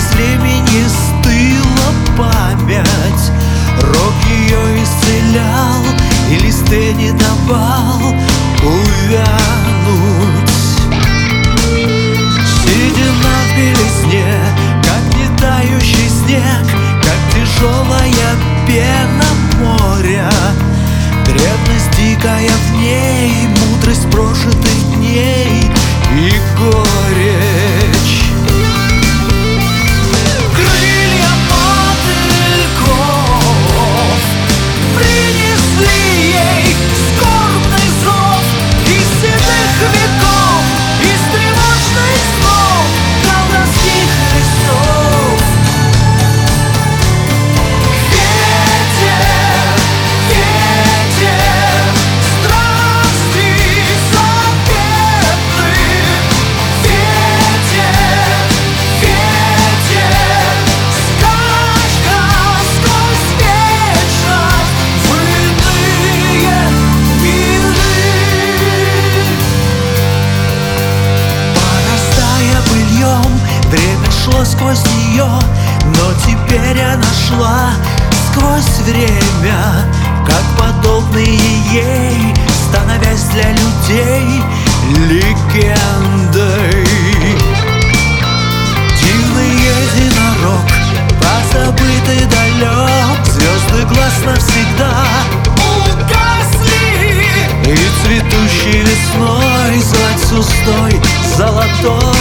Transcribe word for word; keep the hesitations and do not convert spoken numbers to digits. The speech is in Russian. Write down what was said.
без времени стыла память. Рок ее исцелял, и листы не давал увянуть. Седина в белизне, как не тающий снег, как тяжелая пена моря. Древность дикая в ней, мудрость прожитых дней и горечь. Крылья мотыльков принесли ей скорбный зов из седых веков, из тревожных снов, колдовских лесов. Ветер, ветер, страсти запеты. Ветер, ветер, скачка сквозь вечность в иные миры. Порастая быльем, время шло сквозь нее, но теперь она шла сквозь время, как подобные ей, становясь для людей легендой. Дивный единорог, позабытый далек, звезды глаз навсегда угасли, и цветущей весной звать с устой золотой